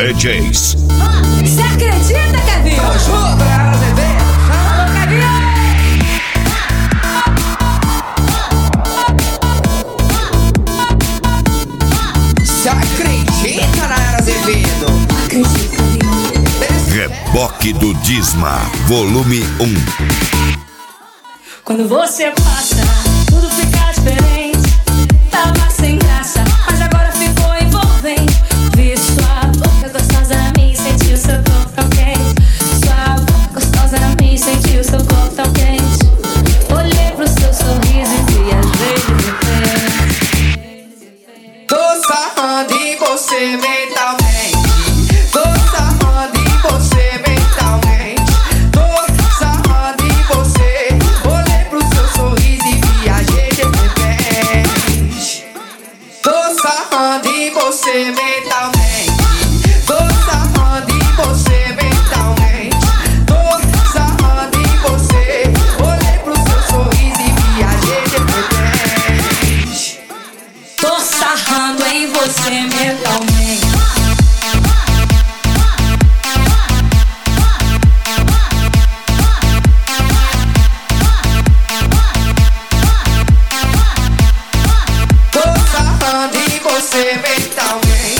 DJs. Você acredita, Kevin? Ajuda, Azevedo. Alô, Kevin! Você acredita na Era Azevedo? Acredito, Kevin. Reboque do Disma, volume 1. Quando você passa, tudo fica diferente. Tava sem graça, mas agora ficou envolvente. Vi sua boca gostosa na minha e senti o seu corpo tão quente. Sua boca gostosa na minha e senti o seu corpo tão quente. Olhei pro seu sorriso e viajei de repente. Tô sarrando em você mentalmente. Tô sarrando em você mentalmente. Tô sarrando em você. Olhei pro seu sorriso e viajei de repente. Tô sarrando em você mentalmente. Tô sarrando em você mentalmente. Tô sarrando em você. Olhei pro seu sorriso e viajei de repente. Tô sarrando em você mentalmente. Tô sarrando em você mentalmente.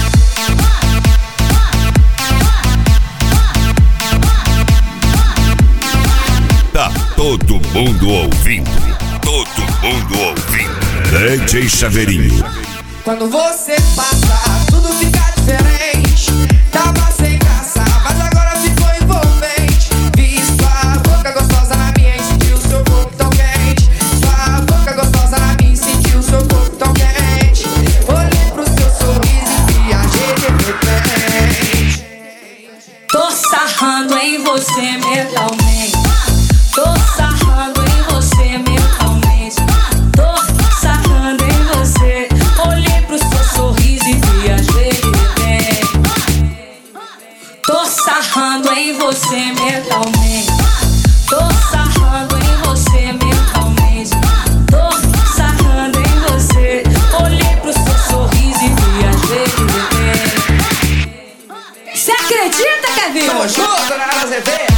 Tá todo mundo ouvindo. Todo mundo ouvindo. DJ Chaveirinho. Quando você passa, tudo fica diferente. Tava sem graça, mas agora ficou envolvente. Vi sua boca gostosa na minha e senti o seu corpo tão quente. Sua boca gostosa na minha e senti o seu corpo tão quente. Olhei pro seu sorriso e viajei de repente. Tô sarrando em você mentalmente. Tô sarrando em você mentalmente. Tô sarrando em você. Olhei pro seu sorriso e viajei de repente. Tô sarrando em você mentalmente. Tô sarrando em você mentalmente. Tô sarrando em você. Olhei pro seu sorriso e viajei de repente. Você acredita, Kevin? Tamo junto, Dona Azevedo.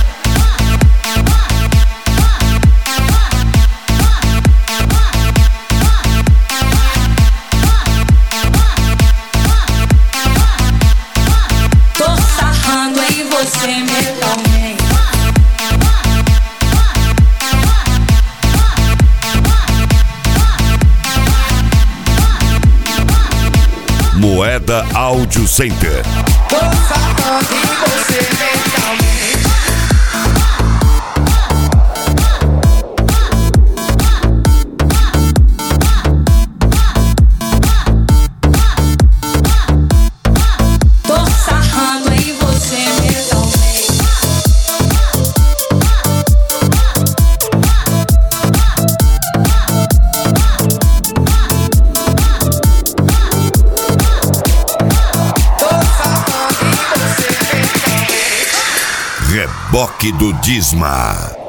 Tô sarrando em você mentalmente. Moeda Audio Center. Tô sarrando em você mentalmente. Tô sarrando em você mentalmente. Tô sarrando em você mentalmente. Reboque do Disma.